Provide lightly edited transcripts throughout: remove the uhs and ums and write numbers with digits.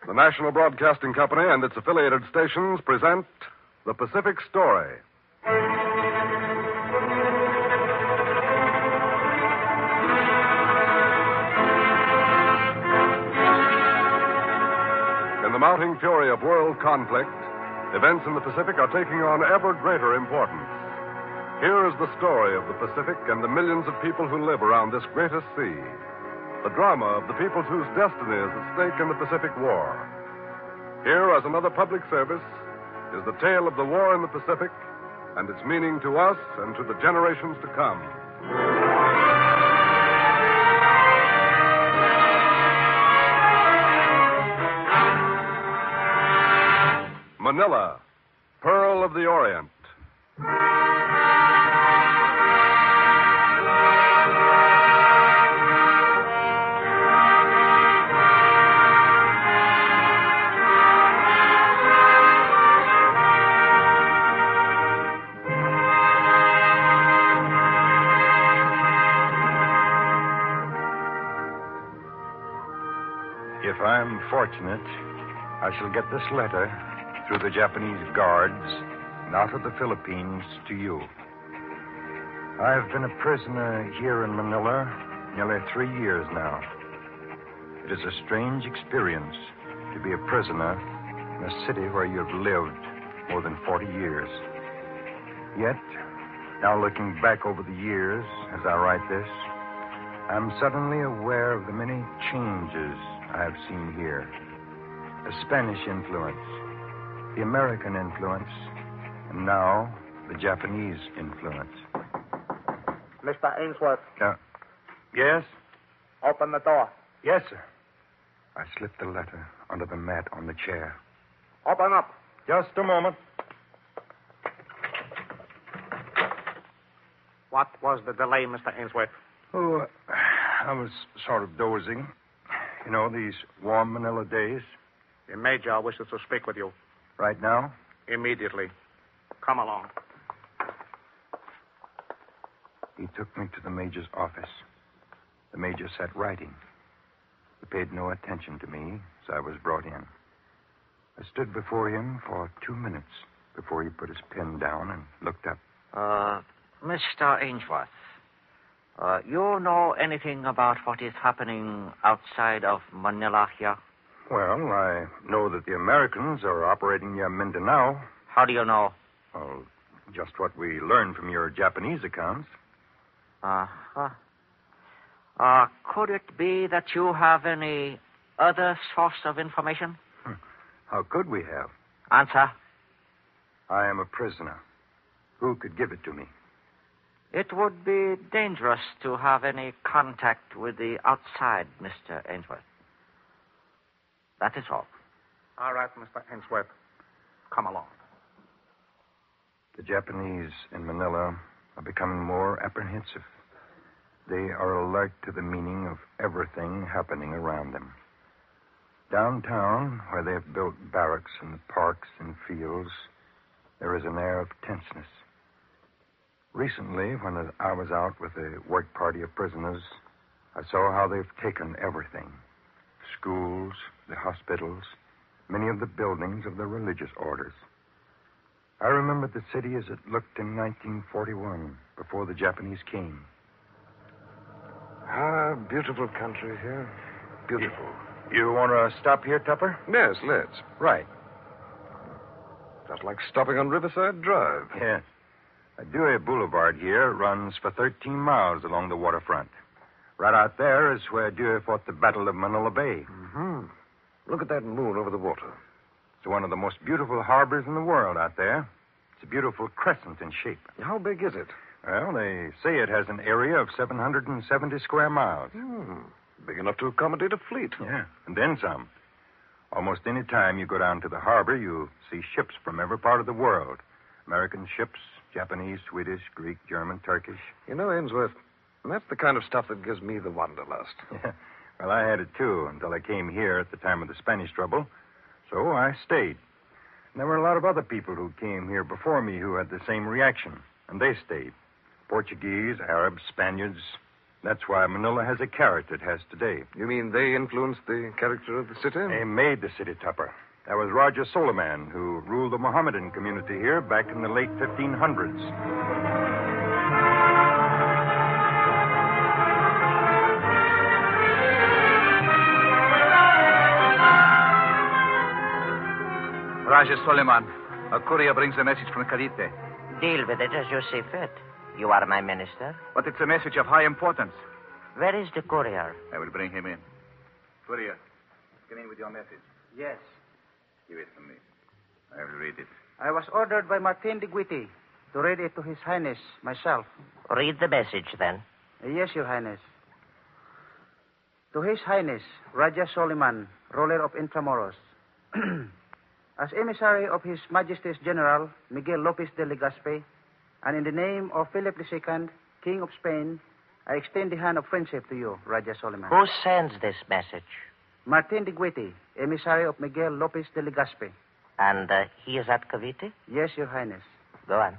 The National Broadcasting Company and its affiliated stations present The Pacific Story. In the mounting fury of world conflict, events in the Pacific are taking on ever greater importance. Here is the story of the Pacific and the millions of people who live around this greatest sea. The drama of the peoples whose destiny is at stake in the Pacific War. Here, as another public service, is the tale of the war in the Pacific and its meaning to us and to the generations to come. Manila, Pearl of the Orient. If I'm fortunate, I shall get this letter through the Japanese guards, not of the Philippines, to you. I've been a prisoner here in Manila nearly 3 years now. It is a strange experience to be a prisoner in a city where you've lived more than 40 years. Yet, now looking back over the years as I write this, I'm suddenly aware of the many changes I have seen here. The Spanish influence, the American influence, and now the Japanese influence. Mr. Ainsworth. Yes? Open the door. Yes, sir. I slipped the letter under the mat on the chair. Open up. Just a moment. What was the delay, Mr. Ainsworth? Oh, I was sort of dozing. You know, these warm Manila days. The Major wishes to speak with you. Right now? Immediately. Come along. He took me to the Major's office. The Major sat writing. He paid no attention to me as I was brought in. I stood before him for 2 minutes before he put his pen down and looked up. Mr. Ainsworth, you know anything about what is happening outside of Manila here? Well, I know that the Americans are operating near Mindanao. How do you know? Well, just what we learned from your Japanese accounts. Could it be that you have any other source of information? How could we have? Answer. I am a prisoner. Who could give it to me? It would be dangerous to have any contact with the outside, Mr. Ainsworth. That is all. All right, Mr. Ainsworth. Come along. The Japanese in Manila are becoming more apprehensive. They are alert to the meaning of everything happening around them. Downtown, where they have built barracks and parks and fields, there is an air of tenseness. Recently, when I was out with a work party of prisoners, I saw how they've taken everything. Schools, the hospitals, many of the buildings of the religious orders. I remembered the city as it looked in 1941, before the Japanese came. Beautiful country here. Beautiful. You want to stop here, Tupper? Yes, let's. Right. Just like stopping on Riverside Drive. Yes. Dewey Boulevard here runs for 13 miles along the waterfront. Right out there is where Dewey fought the Battle of Manila Bay. Mm-hmm. Look at that moon over the water. It's one of the most beautiful harbors in the world out there. It's a beautiful crescent in shape. How big is it? Well, they say it has an area of 770 square miles. Big enough to accommodate a fleet. Yeah, and then some. Almost any time you go down to the harbor, you see ships from every part of the world. American ships, Japanese, Swedish, Greek, German, Turkish. You know, Ainsworth, that's the kind of stuff that gives me the wanderlust. Yeah. Well, I had it, too, until I came here at the time of the Spanish trouble. So I stayed. And there were a lot of other people who came here before me who had the same reaction, and they stayed. Portuguese, Arabs, Spaniards, That's why Manila has a character it has today. You mean they influenced the character of the city? They made the city, Tupper. That was Raja Soliman, who ruled the Mohammedan community here back in the late 1500s. Raja Soliman, a courier brings a message from Cavite. Deal with it as you see fit. You are my minister. But it's a message of high importance. Where is the courier? I will bring him in. Courier, come in with your message. Yes. Give it to me. I will read it. I was ordered by Martin de Guiti to read it to His Highness myself. Read the message, then. Yes, Your Highness. To His Highness, Raja Soliman, ruler of Intramuros. As emissary of His Majesty's General, Miguel Lopez de Legazpi, and in the name of Philip II, King of Spain, I extend the hand of friendship to you, Raja Soliman. Who sends this message? Martin de Guiti, emissary of Miguel Lopez de Legazpi. And he is at Cavite? Yes, Your Highness. Go on.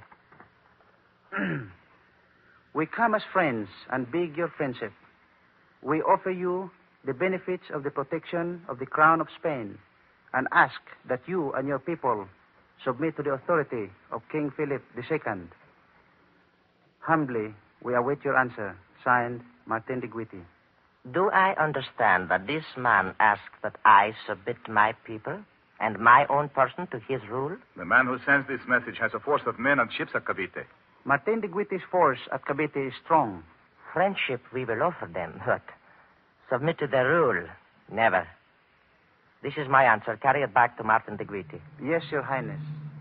We come as friends and beg your friendship. We offer you the benefits of the protection of the Crown of Spain and ask that you and your people submit to the authority of King Philip II. Humbly, we await your answer. Signed, Martin de Guiti. Do I understand that this man asked that I submit my people and my own person to his rule? The man who sends this message has a force of men and ships at Cavite. Martin de Guiti's force at Cavite is strong. Friendship we will offer them, but submit to their rule, never. This is my answer. Carry it back to Martin de Guiti. Yes, Your Highness.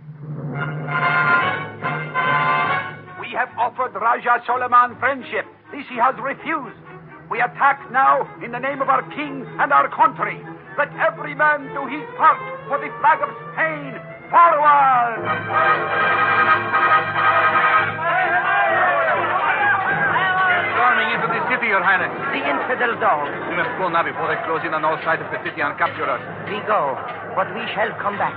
We have offered Raja Soliman friendship. This he has refused. We attack now in the name of our king and our country. Let every man do his part for the flag of Spain. Forward! Storming into the city, Your Highness. The infidel dogs. We must go now before they close in on all sides of the city and capture us. We go, but we shall come back.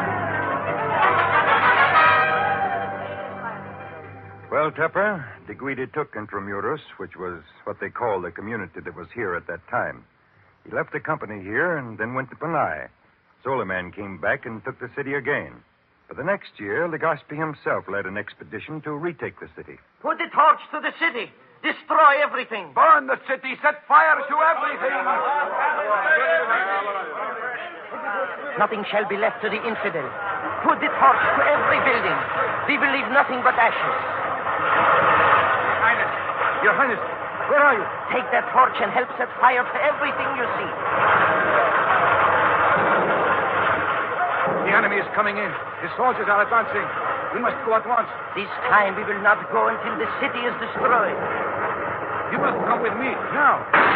Well, Tupper, de Guidi took Intramuros, which was what they called the community that was here at that time. He left the company here and then went to Panay. Soliman came back and took the city again. But the next year, Legazpi himself led an expedition to retake the city. Put the torch to the city. Destroy everything. Burn the city. Set fire to everything. Nothing shall be left to the infidel. Put the torch to every building. We will leave nothing but ashes. Your Highness, where are you? Take that torch and help set fire to everything you see. The enemy is coming in. The soldiers are advancing. We must go at once. This time we will not go until the city is destroyed. You must come with me now.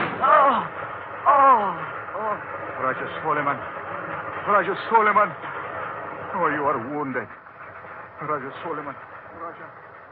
Oh. Raja Soliman. Raja Soliman. Oh, you are wounded. Raja Soliman. Raja.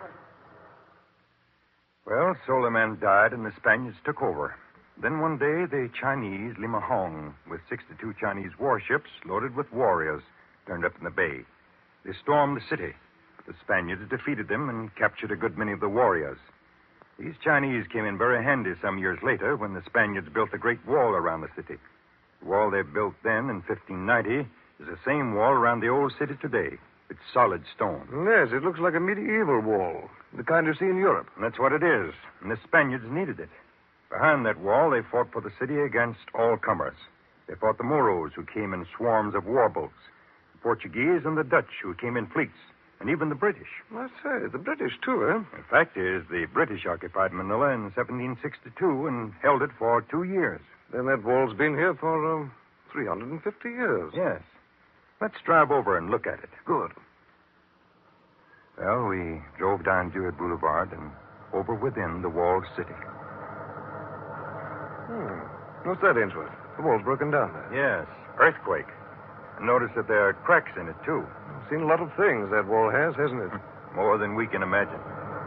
Well, Soliman died and the Spaniards took over. Then one day, the Chinese, Limahong, with 62 Chinese warships loaded with warriors, turned up in the bay. They stormed the city. The Spaniards defeated them and captured a good many of the warriors. These Chinese came in very handy some years later when the Spaniards built a great wall around the city. The wall they built then in 1590 is the same wall around the old city today. It's solid stone. Yes, it looks like a medieval wall, the kind you see in Europe. And that's what it is. And the Spaniards needed it. Behind that wall, they fought for the city against all comers. They fought the Moros, who came in swarms of warboats, the Portuguese and the Dutch, who came in fleets, and even the British. I say, the British, too, eh? The fact is, the British occupied Manila in 1762 and held it for 2 years. Then that wall's been here for 350 years. Yes. Let's drive over and look at it. Good. Well, we drove down Jewett Boulevard and over within the walled city. What's that, Ainsworth? The wall's broken down there. Yes, earthquake. And notice that there are cracks in it, too. Seen a lot of things that wall has, hasn't it? More than we can imagine.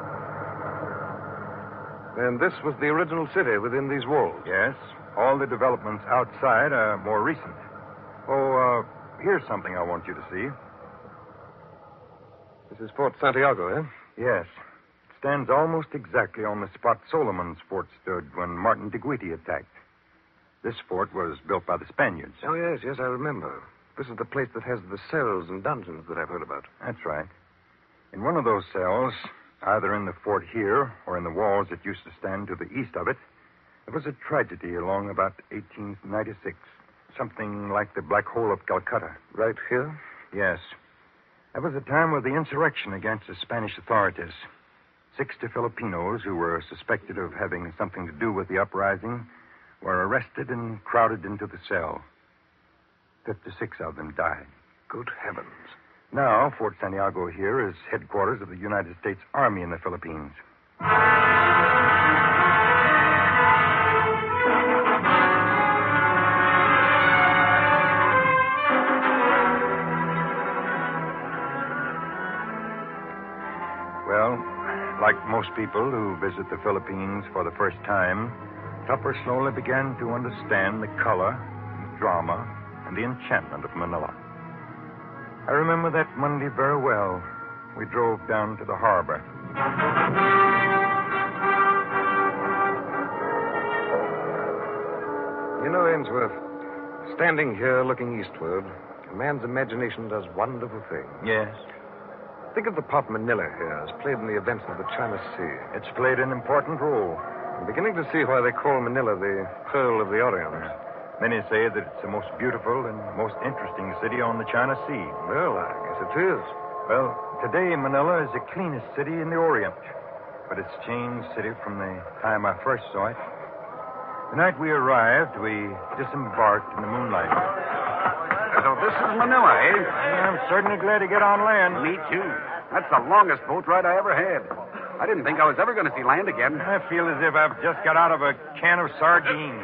And this was the original city within these walls. Yes, all the developments outside are more recent. Oh, here's something I want you to see. This is Fort Santiago, eh? Yes. stands almost exactly on the spot Solomon's fort stood when Martin de Guiti attacked. This fort was built by the Spaniards. Oh, yes, I remember. This is the place that has the cells and dungeons that I've heard about. That's right. In one of those cells, either in the fort here or in the walls that used to stand to the east of it, there was a tragedy along about 1896. Something like the Black Hole of Calcutta. Right here? Yes. That was a time of the insurrection against the Spanish authorities. 60 Filipinos who were suspected of having something to do with the uprising were arrested and crowded into the cell. 56 of them died. Good heavens. Now, Fort Santiago here is headquarters of the United States Army in the Philippines. Well, like most people who visit the Philippines for the first time, Tupper slowly began to understand the color, the drama, and the enchantment of Manila. I remember that Monday very well. We drove down to the harbor. You know, Ainsworth, standing here looking eastward, a man's imagination does wonderful things. Yes. Think of the part Manila here has played in the events of the China Sea. It's played an important role. I'm beginning to see why they call Manila the Pearl of the Orient. Many say that it's the most beautiful and most interesting city on the China Sea. Well, I guess it is. Well, today Manila is the cleanest city in the Orient. But it's changed city from the time I first saw it. The night we arrived, we disembarked in the moonlight. So this is Manila, eh? I'm certainly glad to get on land. Me too. That's the longest boat ride I ever had. I didn't think I was ever going to see land again. I feel as if I've just got out of a can of sardines.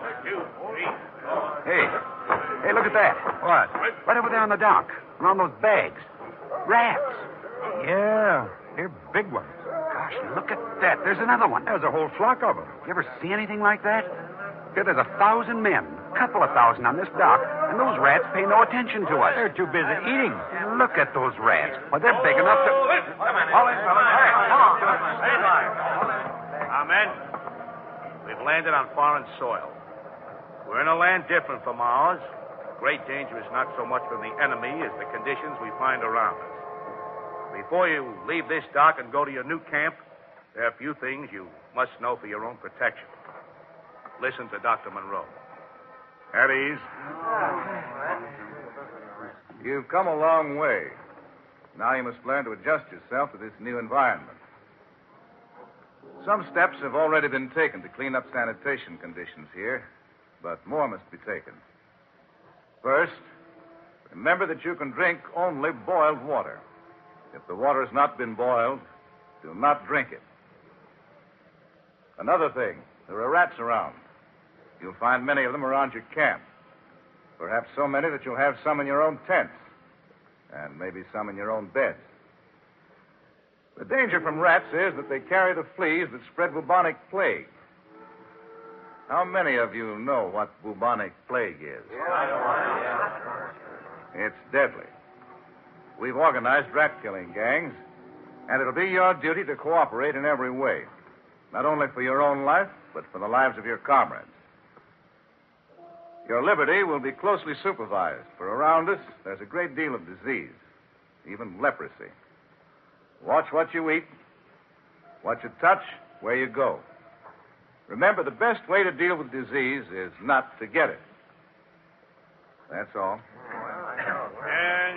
Hey, look at that. What? Right over there on the dock, around those bags. Rats. Yeah, they're big ones. Gosh, look at that. There's another one. There's a whole flock of them. You ever see anything like that? Here, there's 1,000 men, couple of thousand on this dock, and those rats pay no attention to us. They're too busy eating. Look at those rats. Well, they're big enough to... All in, fellas. Hey, come on. Stay alive. Our men, we've landed on foreign soil. We're in a land different from ours. The great danger is not so much from the enemy as the conditions we find around us. Before you leave this dock and go to your new camp, there are a few things you must know for your own protection. Listen to Dr. Monroe. At ease. You've come a long way. Now you must learn to adjust yourself to this new environment. Some steps have already been taken to clean up sanitation conditions here, but more must be taken. First, remember that you can drink only boiled water. If the water has not been boiled, do not drink it. Another thing, there are rats around. You'll find many of them around your camp. Perhaps so many that you'll have some in your own tents, and maybe some in your own beds. The danger from rats is that they carry the fleas that spread bubonic plague. How many of you know what bubonic plague is? It's deadly. We've organized rat-killing gangs, and it'll be your duty to cooperate in every way, not only for your own life, but for the lives of your comrades. Your liberty will be closely supervised, for around us there's a great deal of disease, even leprosy. Watch what you eat, what you touch, where you go. Remember, the best way to deal with disease is not to get it. That's all. And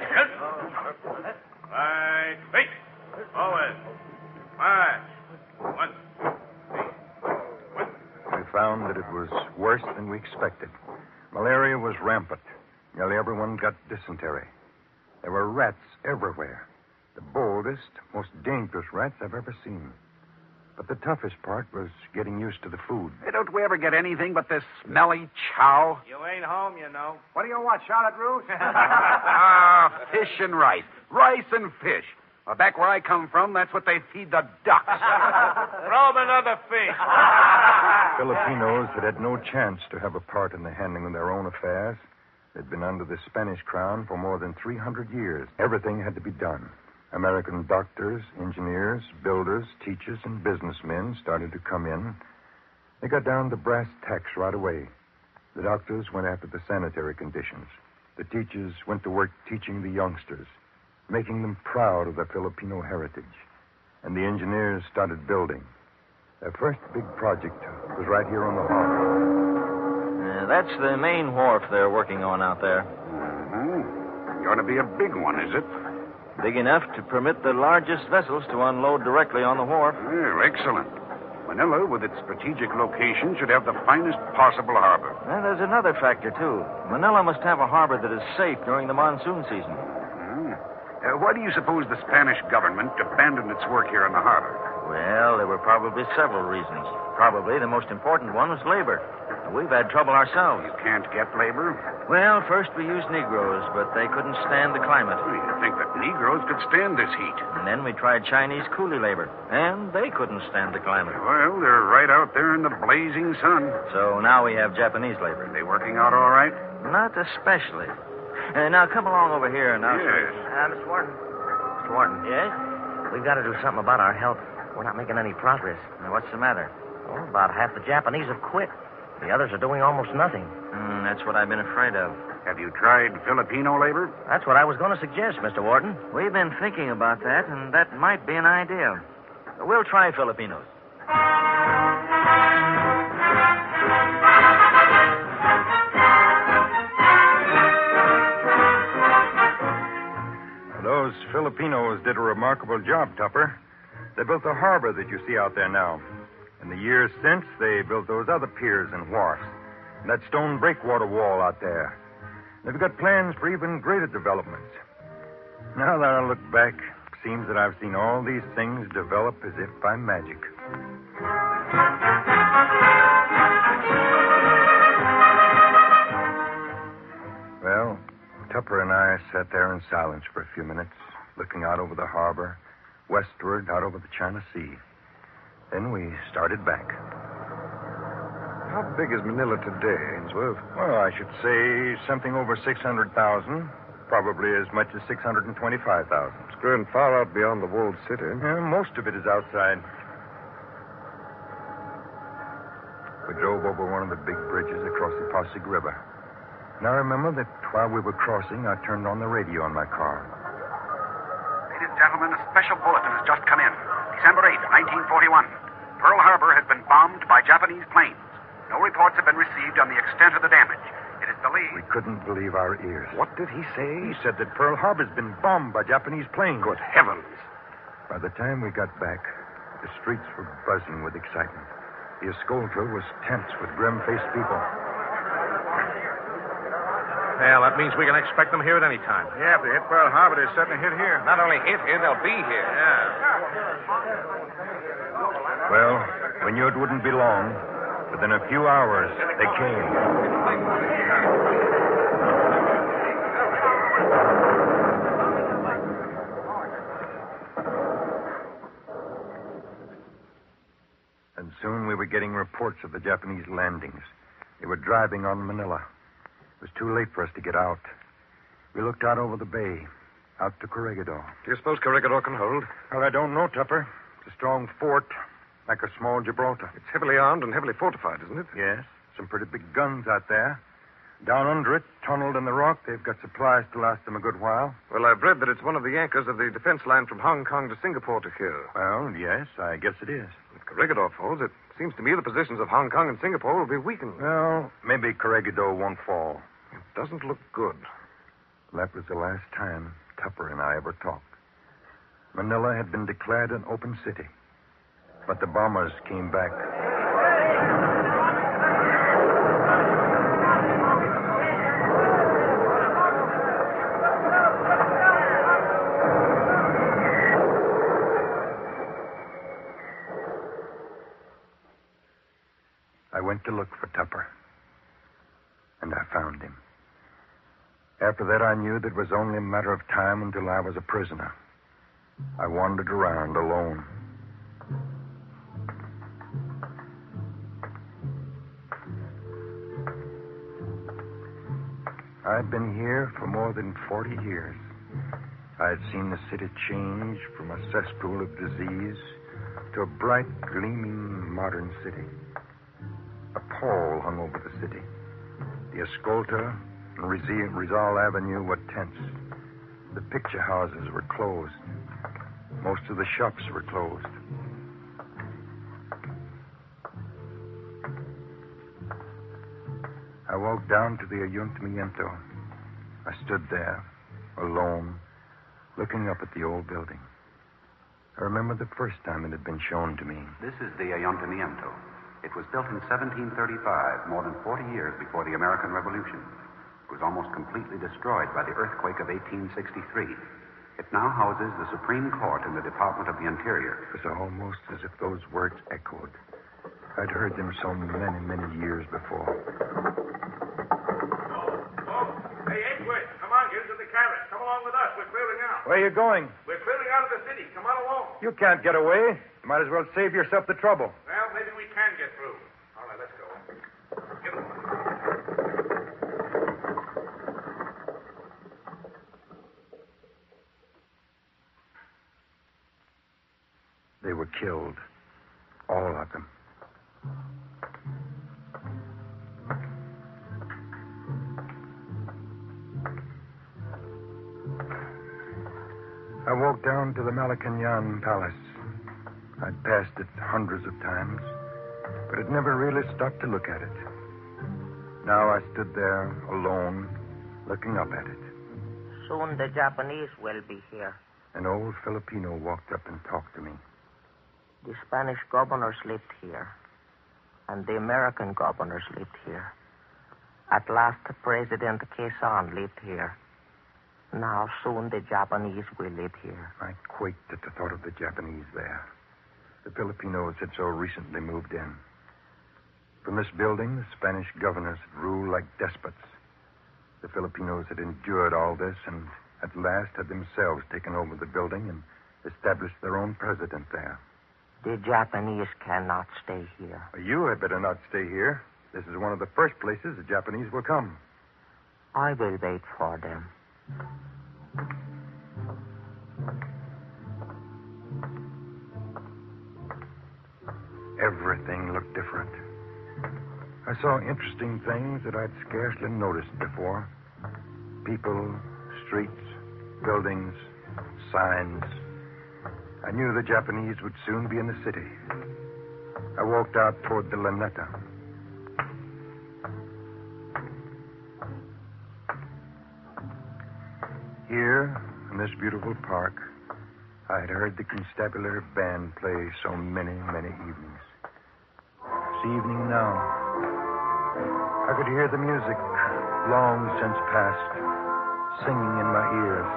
right, feet. Forward. March. 1, 2, 3. We found that it was worse than we expected. Malaria was rampant. Nearly everyone got dysentery. There were rats everywhere. The boldest, most dangerous rats I've ever seen. But the toughest part was getting used to the food. Hey, don't we ever get anything but this smelly chow? You ain't home, you know. What do you want, Charlotte Ruth? Fish and rice. Rice and fish. Well, back where I come from, that's what they feed the ducks. Throw them another fish. Filipinos had no chance to have a part in the handling of their own affairs. They'd been under the Spanish crown for more than 300 years. Everything had to be done. American doctors, engineers, builders, teachers, and businessmen started to come in. They got down to brass tacks right away. The doctors went after the sanitary conditions. The teachers went to work teaching the youngsters, making them proud of their Filipino heritage. And the engineers started building. Their first big project was right here on the harbor. That's the main wharf they're working on out there. Mm-hmm. Going to be a big one, is it? Big enough to permit the largest vessels to unload directly on the wharf. Excellent. Manila, with its strategic location, should have the finest possible harbor. And there's another factor, too. Manila must have a harbor that is safe during the monsoon season. Why do you suppose the Spanish government abandoned its work here in the harbor? Well, there were probably several reasons. Probably the most important one was labor. We've had trouble ourselves. You can't get labor? Well, first we used Negroes, but they couldn't stand the climate. You'd think that Negroes could stand this heat. And then we tried Chinese coolie labor, and they couldn't stand the climate. Well, they're right out there in the blazing sun. So now we have Japanese labor. Are they working out all right? Not especially. Now come along over here and I'll show you. Mr. Warden. Mr. Warden. Yes? We've got to do something about our health. We're not making any progress. Now, what's the matter? Oh, about half the Japanese have quit. The others are doing almost nothing. That's what I've been afraid of. Have you tried Filipino labor? That's what I was going to suggest, Mr. Warden. We've been thinking about that, and that might be an idea. We'll try Filipinos. Those Filipinos did a remarkable job, Tupper. They built the harbor that you see out there now. In the years since, they built those other piers and wharfs, and that stone breakwater wall out there. They've got plans for even greater developments. Now that I look back, it seems that I've seen all these things develop as if by magic. Well, Tupper and I sat there in silence for a few minutes, looking out over the harbor, westward, out over the China Sea. Then we started back. How big is Manila today, Ainsworth? Well, I should say something over 600,000, probably as much as 625,000. It's growing far out beyond the walled city. Yeah, most of it is outside. We drove over one of the big bridges across the Pasig River. And I remember that while we were crossing, I turned on the radio in my car. Ladies and gentlemen, a special bulletin has just come in. December 8, 1941. Pearl Harbor has been bombed by Japanese planes. No reports have been received on the extent of the damage. It is believed... We couldn't believe our ears. What did he say? He said that Pearl Harbor's been bombed by Japanese planes. Good heavens. By the time we got back, the streets were buzzing with excitement. The Escolta was tense with grim-faced people. Well, that means we can expect them here at any time. Yeah, if they hit Pearl Harbor, they're certainly hit here. Not only hit here, they'll be here. Yeah. Well, we knew it wouldn't be long. Within a few hours, they came. And soon we were getting reports of the Japanese landings. They were driving on Manila. It was too late for us to get out. We looked out over the bay, out to Corregidor. Do you suppose Corregidor can hold? Well, I don't know, Tupper. It's a strong fort, like a small Gibraltar. It's heavily armed and heavily fortified, isn't it? Yes, some pretty big guns out there. Down under it, tunneled in the rock, they've got supplies to last them a good while. Well, I've read that it's one of the anchors of the defense line from Hong Kong to Singapore to here. Well, yes, I guess it is. If Corregidor falls, it seems to me the positions of Hong Kong and Singapore will be weakened. Well, maybe Corregidor won't fall. It doesn't look good. That was the last time Tupper and I ever talked. Manila had been declared an open city, but the bombers came back. I went to look for Tupper, and I found him. After that, I knew that it was only a matter of time until I was a prisoner. I wandered around alone. I've been here for more than 40 years. I had seen the city change from a cesspool of disease to a bright, gleaming, modern city. A pall hung over the city. The Escolta and Rizal Avenue were tense. The picture houses were closed. Most of the shops were closed. I walked down to the Ayuntamiento. I stood there, alone, looking up at the old building. I remember the first time it had been shown to me. This is the Ayuntamiento. It was built in 1735, more than 40 years before the American Revolution. It was almost completely destroyed by the earthquake of 1863. It now houses the Supreme Court in the Department of the Interior. It was almost as if those words echoed. I'd heard them so many, many years before. Hey, Edgeworth, come on, get into the carriage. Come along with us. We're clearing out. Where are you going? We're clearing out of the city. Come on along. You can't get away. You might as well save yourself the trouble. Well, maybe we can get through. All right, let's go. Get along. They were killed. All of them. I walked down to the Malacañan Palace. I'd passed it hundreds of times, but had never really stopped to look at it. Now I stood there, alone, looking up at it. Soon the Japanese will be here. An old Filipino walked up and talked to me. The Spanish governors lived here, and the American governors lived here. At last, President Quezon lived here. Now, soon the Japanese will live here. I quaked at the thought of the Japanese there. The Filipinos had so recently moved in. From this building, the Spanish governors had ruled like despots. The Filipinos had endured all this and at last had themselves taken over the building and established their own president there. The Japanese cannot stay here. You had better not stay here. This is one of the first places the Japanese will come. I will wait for them. Everything looked different. I saw interesting things that I'd scarcely noticed before. People, streets, buildings, signs. I knew the Japanese would soon be in the city. I walked out toward the Luneta. Here, in this beautiful park, I had heard the constabulary band play so many, many evenings. It's evening now. I could hear the music, long since past, singing in my ears.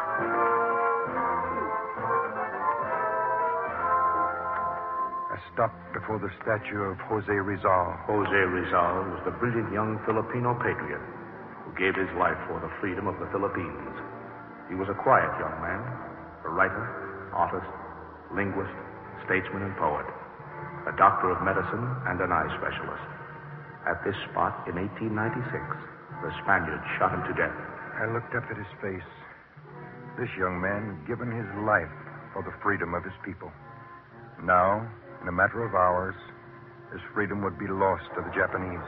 I stopped before the statue of Jose Rizal. Jose Rizal was the brilliant young Filipino patriot who gave his life for the freedom of the Philippines. He was a quiet young man, a writer, artist, linguist, statesman, and poet, a doctor of medicine and an eye specialist. At this spot in 1896, the Spaniards shot him to death. I looked up at his face. This young man had given his life for the freedom of his people. Now, in a matter of hours, his freedom would be lost to the Japanese.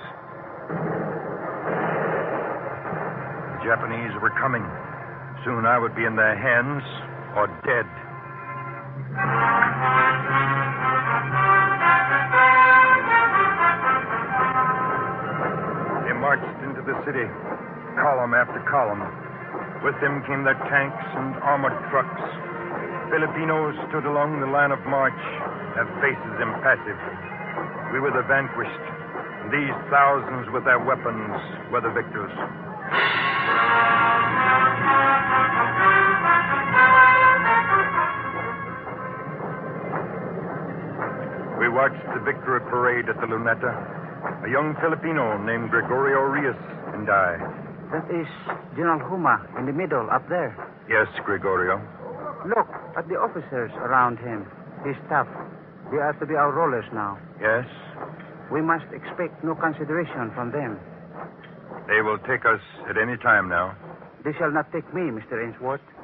The Japanese were coming. Soon I would be in their hands or dead. They marched into the city, column after column. With them came their tanks and armored trucks. Filipinos stood along the line of march, their faces impassive. We were the vanquished. These thousands with their weapons were the victors. We watched the victory parade at the Luneta. A young Filipino named Gregorio Rios and I. That is General Huma in the middle, up there. Yes, Gregorio. Look at the officers around him, his staff. They are to be our rollers now. Yes? We must expect no consideration from them. They will take us at any time now. They shall not take me, Mr. Ainsworth.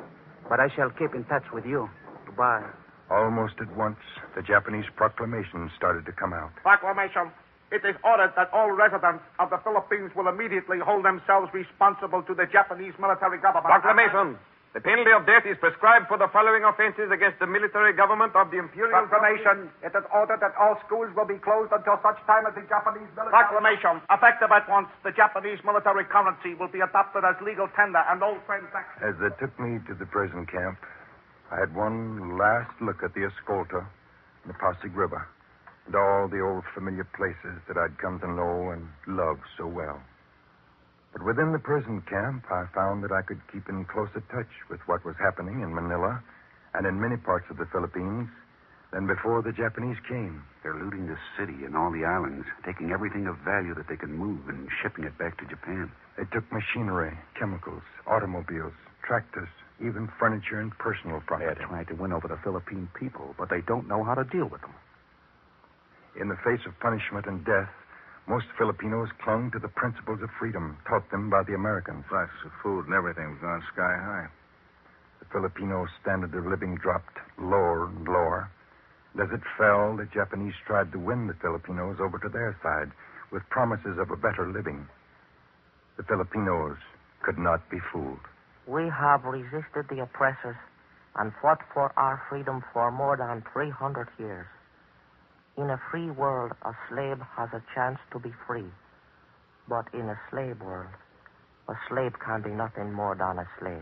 But I shall keep in touch with you. Goodbye. Almost at once, the Japanese proclamation started to come out. Proclamation. It is ordered that all residents of the Philippines will immediately hold themselves responsible to the Japanese military government. Proclamation. The penalty of death is prescribed for the following offenses against the military government of the Imperial... Proclamation. It is ordered that all schools will be closed until such time as the Japanese military... Proclamation. Effective at once, the Japanese military currency will be adopted as legal tender and all transactions... As they took me to the prison camp, I had one last look at the Escolta and the Pasig River and all the old familiar places that I'd come to know and love so well. But within the prison camp, I found that I could keep in closer touch with what was happening in Manila and in many parts of the Philippines than before the Japanese came. They're looting the city and all the islands, taking everything of value that they can move and shipping it back to Japan. They took machinery, chemicals, automobiles, tractors, even furniture and personal property. They're trying to win over the Philippine people, but they don't know how to deal with them. In the face of punishment and death, most Filipinos clung to the principles of freedom taught them by the Americans. Prices of food and everything have gone sky high. The Filipino standard of living dropped lower and lower. And as it fell, the Japanese tried to win the Filipinos over to their side with promises of a better living. The Filipinos could not be fooled. We have resisted the oppressors and fought for our freedom for more than 300 years. In a free world, a slave has a chance to be free. But in a slave world, a slave can be nothing more than a slave.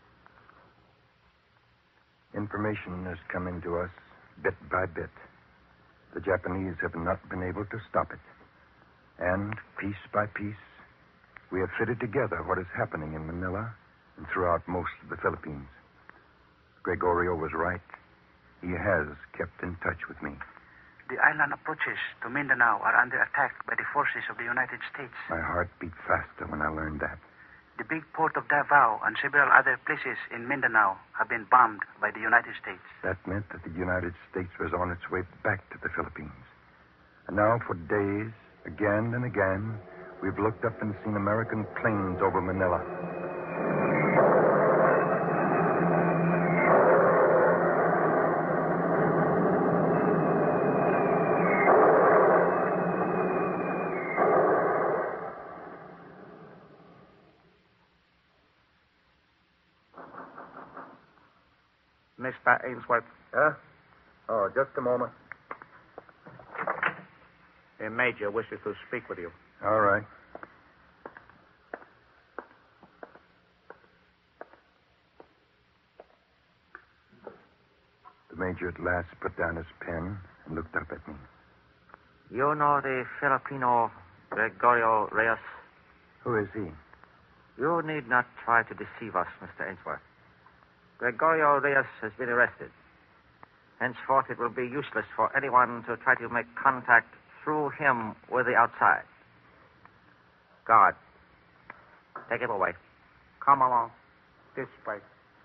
Information has come into us bit by bit. The Japanese have not been able to stop it. And piece by piece, we have fitted together what is happening in Manila and throughout most of the Philippines. Gregorio was right. He has kept in touch with me. The island approaches to Mindanao are under attack by the forces of the United States. My heart beat faster when I learned that. The big port of Davao and several other places in Mindanao have been bombed by the United States. That meant that the United States was on its way back to the Philippines. And now for days, again and again, we've looked up and seen American planes over Manila. Mr. Ainsworth. Huh? Oh, just a moment. The Major wishes to speak with you. All right. The Major at last put down his pen and looked up at me. You know the Filipino Gregorio Reyes? Who is he? You need not try to deceive us, Mr. Ainsworth. Gregorio Reyes has been arrested. Henceforth, it will be useless for anyone to try to make contact through him with the outside. Guard, take him away. Come along. This way.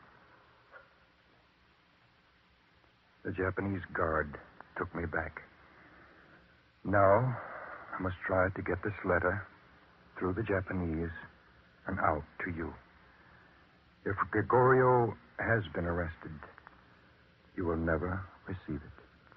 The Japanese guard took me back. Now, I must try to get this letter through the Japanese and out to you. If Gregorio has been arrested, you will never receive it.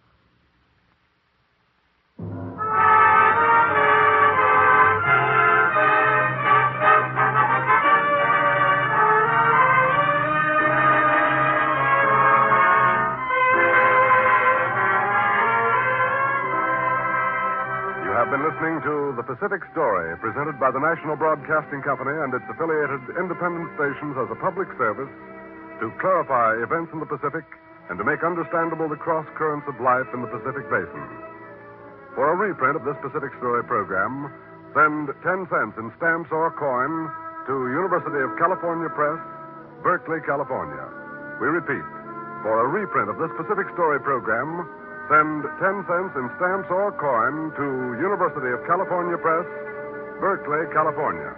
You have been listening to The Pacific Story, presented by the National Broadcasting Company and its affiliated independent stations as a public service to clarify events in the Pacific and to make understandable the cross currents of life in the Pacific Basin. For a reprint of this Pacific Story program, send 10 cents in stamps or coin to University of California Press, Berkeley, California. We repeat, for a reprint of this Pacific Story program, send 10 cents in stamps or coin to University of California Press, Berkeley, California.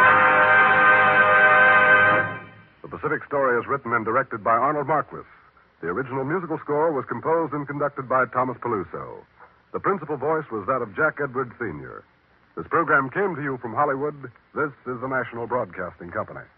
The Pacific Story is written and directed by Arnold Marquis. The original musical score was composed and conducted by Thomas Peluso. The principal voice was that of Jack Edwards, Sr. This program came to you from Hollywood. This is the National Broadcasting Company.